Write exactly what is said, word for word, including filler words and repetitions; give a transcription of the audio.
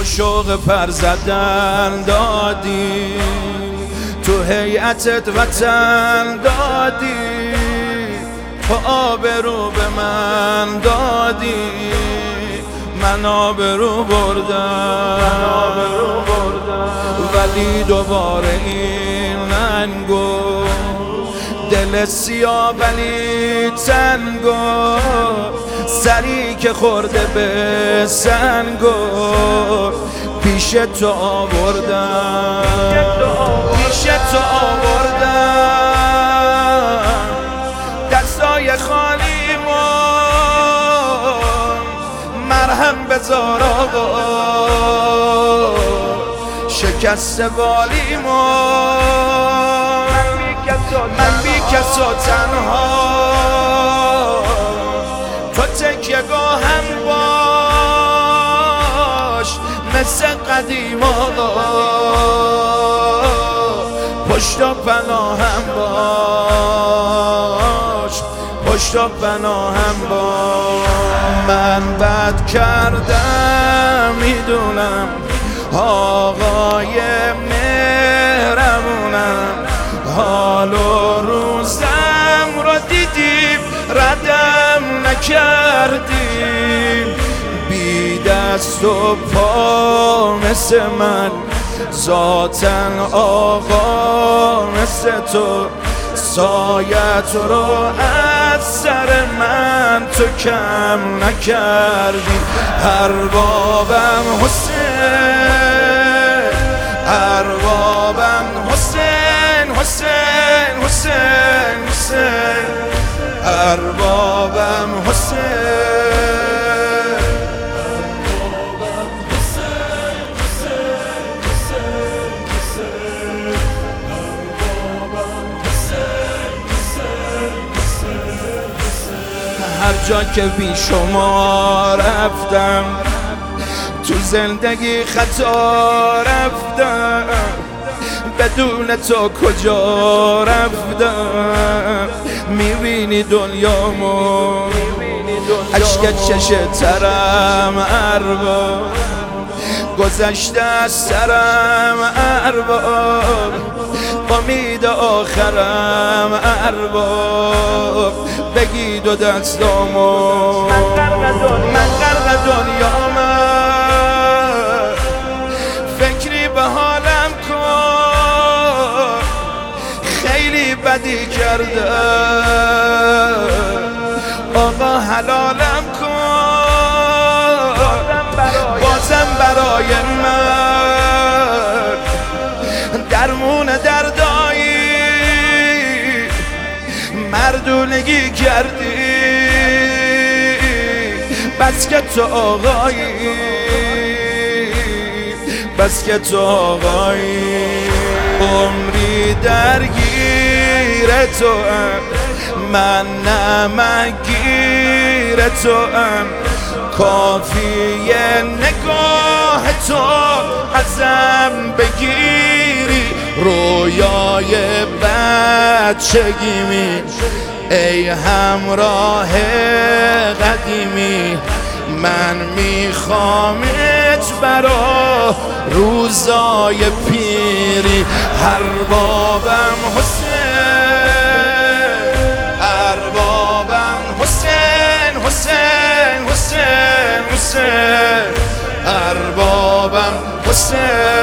تو شوق پر زدن دادی، تو هیئتت وطن دادی، تو آبرو به من دادی، من آبرو بردم، ولی دوباره این ننگو دل سیاه ولی تنگو، سری که خورده به سنگو پیش تو آوردم، پیش تو آوردم، دستای خالیمو مرهم بذار آقا، شکست والیمو من بی کس و تنها، تو تکیه گاهم باش مثل قدیم آقا، پشت و پناهم باش، پشت و پناهم باش. من بد کردم میدونم، آقای مهربونم، حال و روزم رو دیدیم ردم نکردیم، بی دست و پا مثل من، ذاتن آقا مثل تو، سایت رو از سر من تو کم نکردی. اربابم حسین، اربابم حسین، حسین حسین حسین، اربابم حسین. هر جا که بی شما رفتم، تو زندگی خطا رفتم، بدون تو کجا رفتم، میبینی دنیامو عشق چش ترم ارباب، گذشته از سرم ارباب، امید آخرم ارباب، بگید و دستامو من غرق دنیام، فکری به حالم کن، خیلی بدی کرده آقا حلالم کن، بازم برای من درمون دردایی، مردونگی کردی، بس که تو آقایی، بس که تو آقایی، عمری درگیر تو ام، من نمگیر تو ام، کافیه نگاه تو ازم بگیری، رویای بچگیمی ای همراه قدیمی، من میخوامت برا روزای پیری. اربابم حسین، اربابم حسین، حسین حسین حسین، اربابم حسین.